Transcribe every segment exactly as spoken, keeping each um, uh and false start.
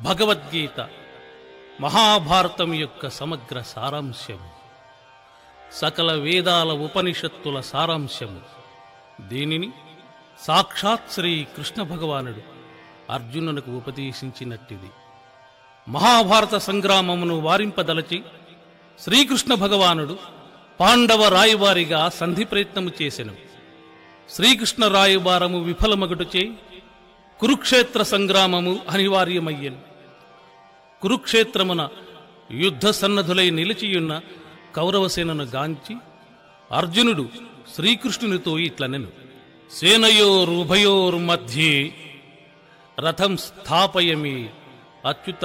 భగవద్గీత మహాభారతం యొక్క సమగ్ర సారాంశము, సకల వేదాల ఉపనిషత్తుల సారాంశము. దీనిని సాక్షాత్ శ్రీ కృష్ణ భగవానుడు అర్జునునకు ఉపదేశించినట్టిది. మహాభారత సంగ్రామమును వారింపదలచి శ్రీకృష్ణ భగవానుడు పాండవ రాయబారిగా సంధి ప్రయత్నము చేసెను. శ్రీకృష్ణ రాయబారము విఫలమగుటచే కురుక్షేత్ర సంగ్రామము అనివార్యమయ్యెను. కురుక్షేత్రమున యుద్ధ సన్నద్ధులై నిలిచియున్న కౌరవసేనను గాంచి అర్జునుడు శ్రీకృష్ణునితో ఇట్లనెను: సేనయోరుభయోర్మధ్యే రథం స్థాపయమి అచ్యుత.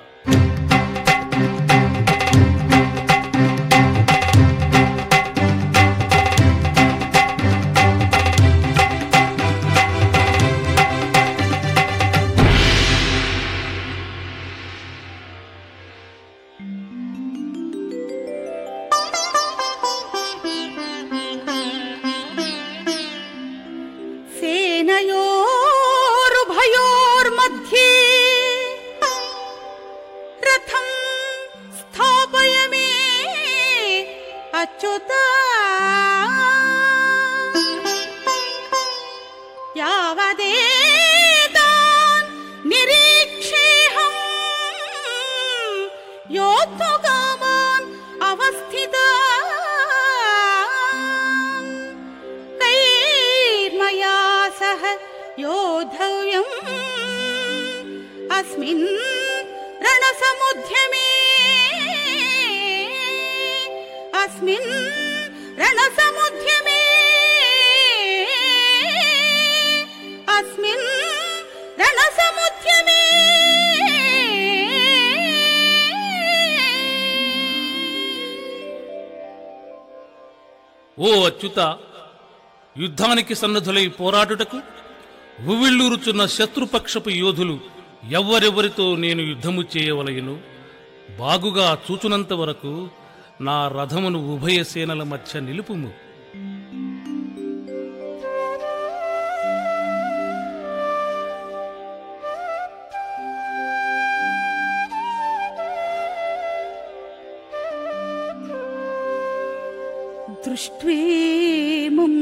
సేనయోరుభయోర్మధ్యే రథం స్థాపయమే అచ్యుత. యావదేతాన్ నిరీక్షేహం యోద్ధుగామాన్ అవస్థితాన్ కైర్మయా సహ యోద్ధవ్యం అస్మిన్ రణసముద్యమే అస్మిన్ రణసముద్యమే అస్మిన్ రణసముద్యమే. ఓ అచ్యుత, యుద్ధానికి సన్నద్ధులై పోరాడుటకు ఉవ్విళ్ళూరుచున్న శత్రుపక్షపు యోధులు ఎవ్వరెవరితో నేను యుద్ధము చేయవలయను బాగుగా చూచునంత వరకు నా రథమును ఉభయ సేనల మధ్య నిలుపుము. దృష్ట్వేమం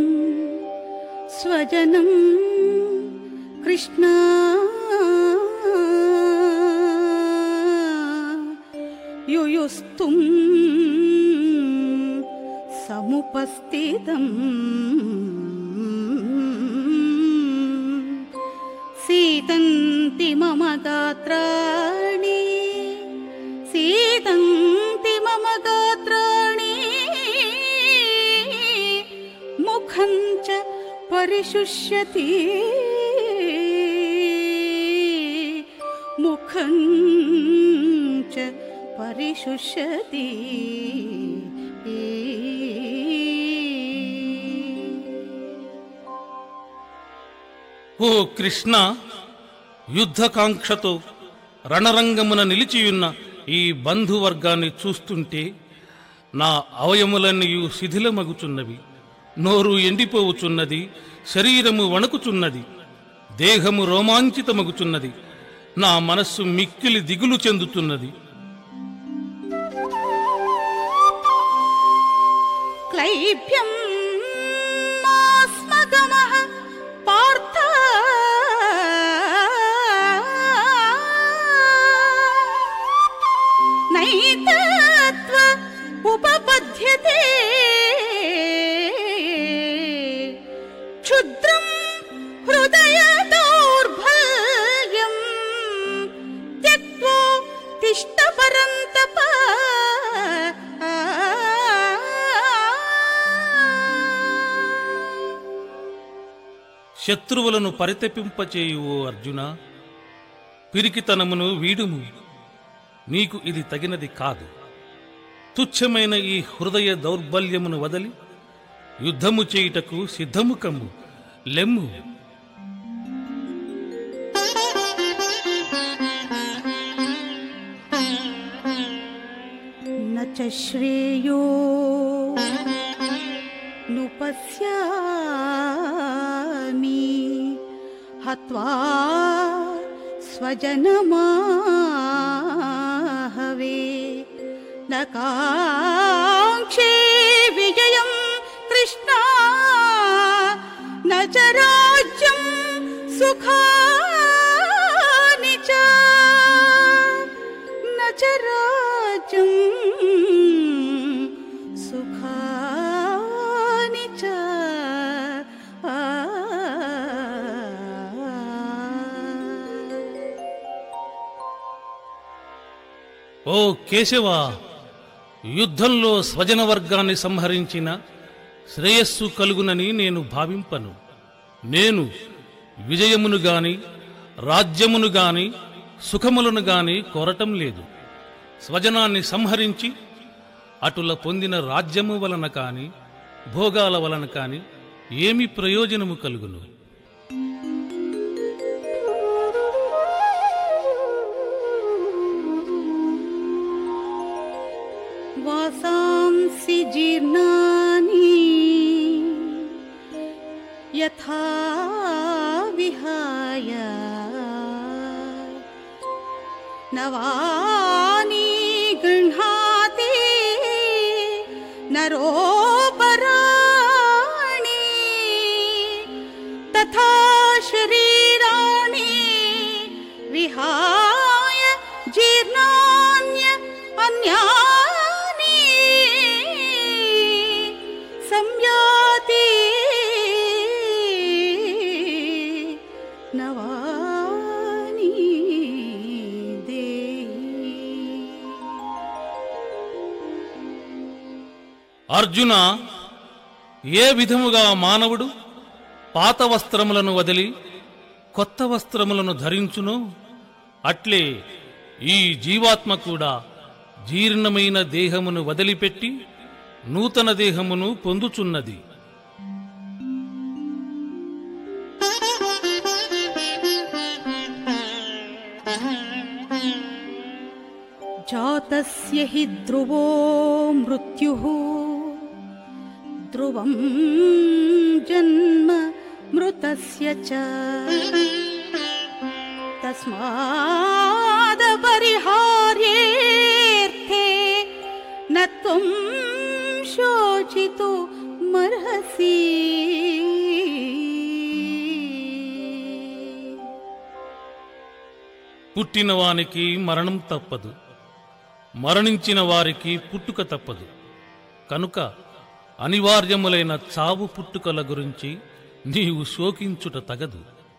స్వజనం కృష్ణ యుయుస్తుం సముపస్థితం సీతంతి మమ గాత్రాణి సీతంతి మమ గాత్రాణి ముఖం చ పరిశుష్యతి ముఖం చ పరిశుష్యతి. ఓ కృష్ణ, యుద్ధకాంక్షతో రణరంగమున నిలిచియున్న ఈ బంధువర్గాన్ని చూస్తుంటే నా అవయములన్నయు శిథిలమగుచున్నవి, నోరు ఎండిపోవుచున్నది, శరీరము వణుకుచున్నది, దేహము రోమాంచితమగుచున్నది, నా మనస్సు మిక్కిలి దిగులు చెందుతున్నది. క్లైభ్యం మాస్మగమః పార్థ నైతత్వ ఉపపద్యతే క్షుద్రం హృదయ దౌర్బల్యం త్యక్త్వా తిష్ఠ పరంతప. శత్రువులను పరితపింపచేయు ఓ అర్జున, పిరికితనమును వీడుము, నీకు ఇది తగినది కాదు. తుచ్చమైన ఈ హృదయ దౌర్బల్యమును వదలి యుద్ధము చేయుటకు సిద్ధము కమ్ము, లెమ్ము. నచ శ్రేయో నుపశ్యామి హత్వా स्वजनमाहवे न काङ्क्षे विजयं कृष्णा न च राज्यं सुखानि च न च राज्यं सुखानि च। ఓ కేశవ, యుద్ధంలో స్వజన వర్గాన్ని సంహరించిన శ్రేయస్సు కలుగునని నేను భావింపను. నేను విజయమును గాని రాజ్యమును గాని సుఖములను గాని కోరటం లేదు. స్వజనాన్ని సంహరించి అటుల పొందిన రాజ్యము వలన కాని భోగాల వలన కాని ఏమి ప్రయోజనము కలుగును? वासांसि जीर्णानि यथा विहाय नवानि गृह्णाति नरोपराणि तथा शरीराणि विहाय जीर्णान्य अन्यानि संयाति नवानि देहि। అర్జున, ఏ విధముగా మానవుడు పాత వస్త్రములను వదిలి కొత్త వస్త్రములను ధరించునో అట్లే ఈ జీవాత్మ కూడా జీర్ణమైన దేహమును వదిలిపెట్టి నూతన దేహమును పొందుచున్నది. जातस्य हि ध्रुवो मृत्युः ध्रुवं जन्म मृतस्य च तस्मादपरिहार्येऽर्थे न त्वं शोचितुमर्हसि। పుట్టిన వానికి మరణం తప్పదు, మరణించిన వారికి పుట్టుక తప్పదు. కనుక అనివార్యములైన చావు పుట్టుకల గురించి నీవు శోకించుట తగదు.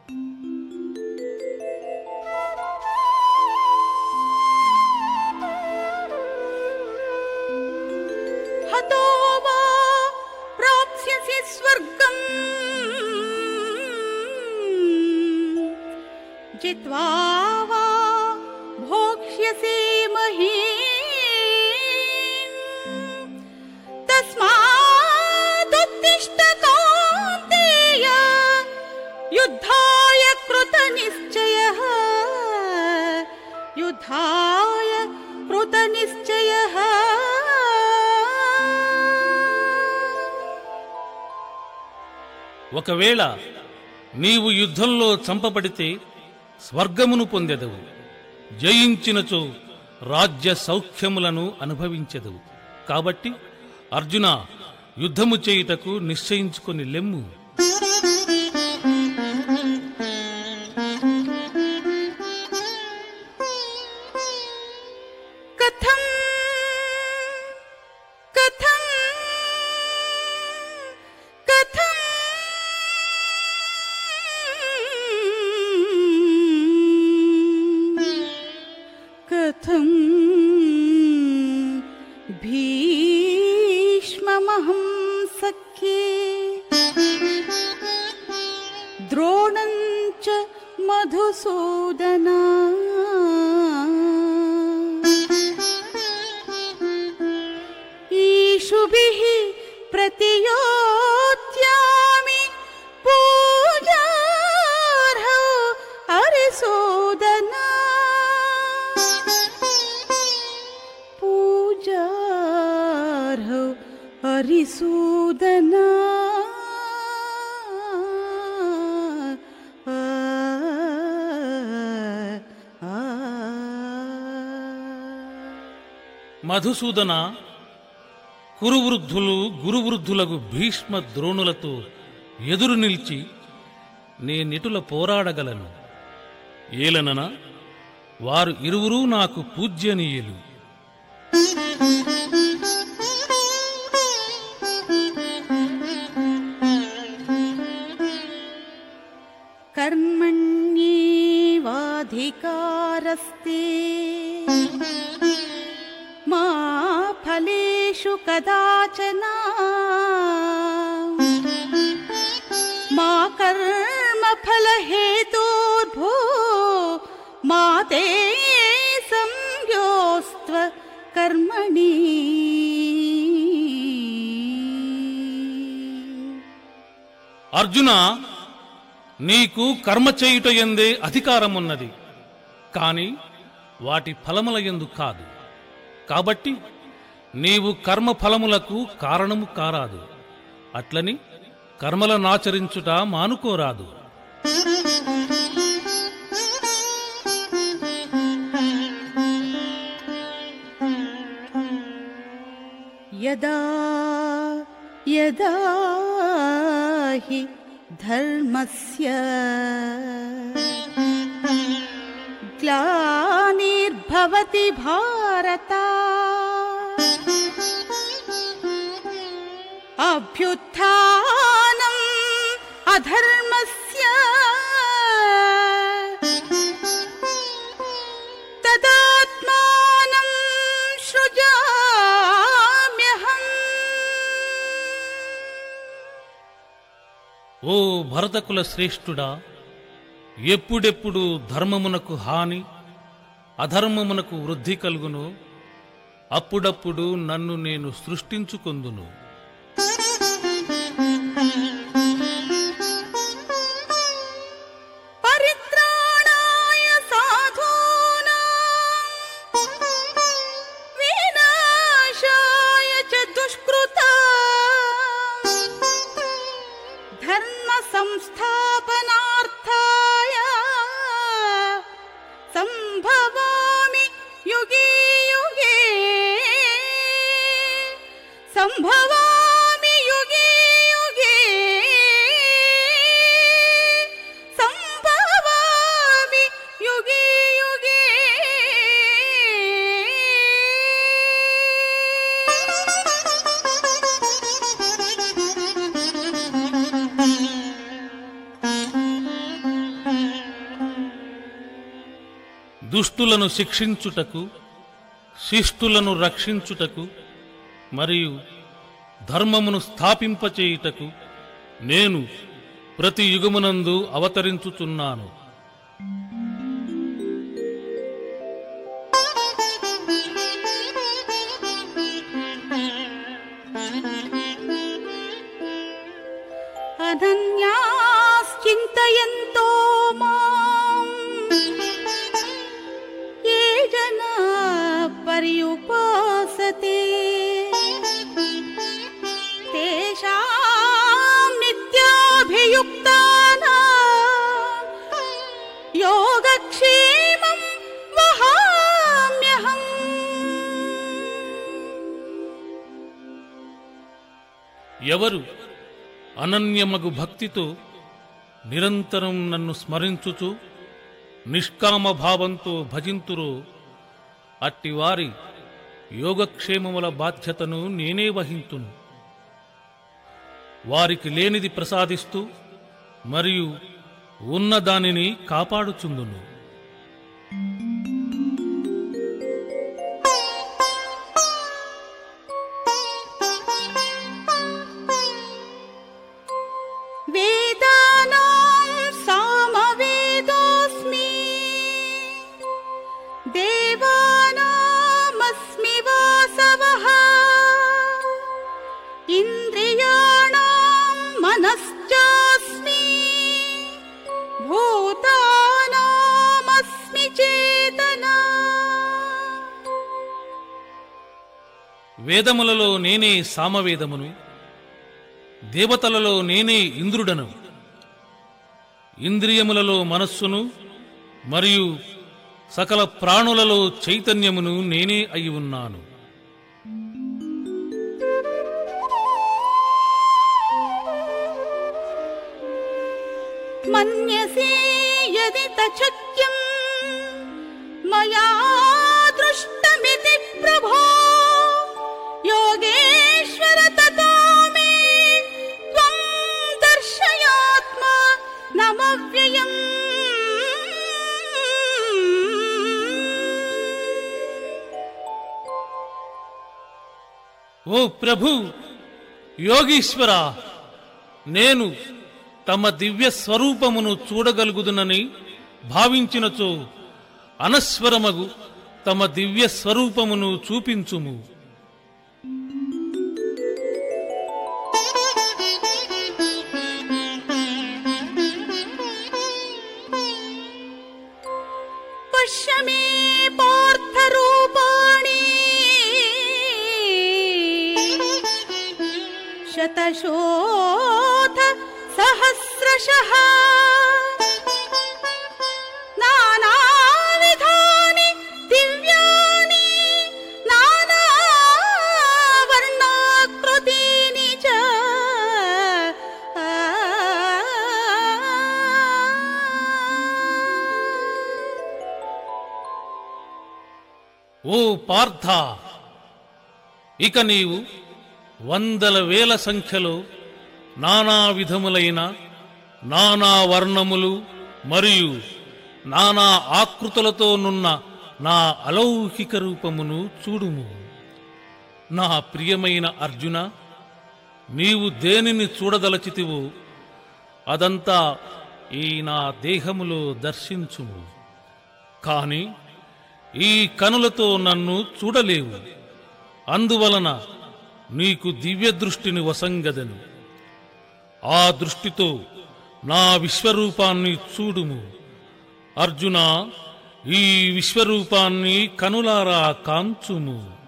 हतो वा प्राप्स्यसि स्वर्गम् जित्वा वा भोक्ष्यसि महीम् तस्मादुत्तिष्ठ कौन्तेय युद्धाय कृतनिश्चयः युद्धाय कृतनिश्चयः। ఒకవేళ నీవు యుద్ధంలో చంపబడితే స్వర్గమును పొందెదవు, జయించినచో రాజ్య సౌఖ్యములను అనుభవించెదవు. కాబట్టి అర్జున, యుద్ధము చేయుటకు నిశ్చయించుకొని లెమ్ము. కథం కథం కథం కథం భీష్మమహం సఖ్యే ద్రోణం చ మధుసూదనా ఈషుభిః प्रतियोत्यामि पूजार्हौ हरिसूदना पूजार्हौ हरिसूदना। आ, आ, మధుసూదన, కురువృద్ధులు గురువృద్ధులకు భీష్మ ద్రోణులతో ఎదురు నిలిచి నేనిటుల పోరాడగలను. ఏలనన వారు ఇరువురూ నాకు పూజ్యనీయులు. కర్మణ్యేవాధికారస్తే మా ఫలేషు కదాచన మా కర్మ ఫలహేతోర్భో మా తే సంయోస్త్వ కర్మణి. అర్జున, నీకు కర్మ చేయుట యందే అధికారమున్నది, కాని వాటి ఫలముల యందు కాదు. కాబట్టి నీవు కర్మ ఫలములకు కారణము కారాదు. అట్లని కర్మలనాచరించుట మానుకోరాదు. యదా యదా హి ధర్మస్య గ్లానిర్భవతి భారత అభ్యుత్థానం అధర్మస్య తదాత్మానం సృజామ్యహం. ఓ భరతకుల శ్రేష్ఠుడా, ఎప్పుడెప్పుడు ధర్మమునకు హాని అధర్మమునకు వృద్ధి కలుగును, అప్పుడప్పుడు నన్ను నేను సృష్టించుకొందును. పరిత్రాణాయ సాధూనాం వినాశాయ చ దుష్కృతాం ధర్మ సంస్థాపనార్థాయ సంభవామి యుగే యుగే సంభవామి యుగే యుగే సంభవామి యుగే యుగే. దుష్టులను శిక్షించుటకు, శిష్టులను రక్షించుటకు మరియు ధర్మమును స్థాపింపచేయుటకు నేను ప్రతి యుగమునందు అవతరించుచున్నాను. అనన్యాశ్చింతయంతో మాం ఏ జనా పర్యుపాసతే తేషాం నిత్యాభియుక్తానాం యోగక్షేమం వహామ్యహం. ఎవరు అనన్యమగు భక్తితో నిరంతరం నన్ను స్మరించుచు నిష్కామ భావంతో భజింతురో అట్టివారి యోగక్షేమముల బాధ్యతను నేనే వహింతును. వారికి లేనిది ప్రసాదిస్తూ మరియు ఉన్నదానిని కాపాడుచుందును. వేదానాం సామవేదోస్మి దేవానామస్మి వాసవః ఇంద్రియాణాం మనశ్చాస్మి భూతానామస్మి చేతనా. వేదములలో నేనే సామవేదమును, దేవతలలో నేనే ఇంద్రుడను, ఇంద్రియములలో మనస్సును మరియు సకల ప్రాణులలో చైతన్యమును నేనే అయి ఉన్నాను. మన్యసే యది తశక్యం మయా దృష్టమితి ప్రభో యోగేశ్వర తతో మే త్వం దర్శయాత్మ నమవ్యయం. ఓ ప్రభు, యోగీశ్వర, నేను తమ దివ్య స్వరూపమును చూడగలుగుదునని భావించినచో అనస్వరమగు తమ దివ్య స్వరూపమును చూపించుము. పశ్య మే పార్థ రూపాణి శతశోథ సహస్రశః నానావిధాని దివ్యాని నానావర్ణాకృతీని చ. ఓ పార్థ, ఇక నీవు వందల వేల సంఖ్యలో నానా విధములైన నానా వర్ణములు మరియు నానా ఆకృతులతో నున్న నా అలౌకిక రూపమును చూడుము. నా ప్రియమైన అర్జున, నీవు దేనిని చూడదలచితివో అదంతా ఈ నా దేహములో దర్శించుము. కాని ఈ కనులతో నన్ను చూడలేవు. అందువలన నీకు దివ్య దృష్టిని వసంగదను. ఆ దృష్టితో నా విశ్వరూపాన్ని చూడుము. అర్జున, ఈ విశ్వరూపాన్ని కనులారా కాంచుము.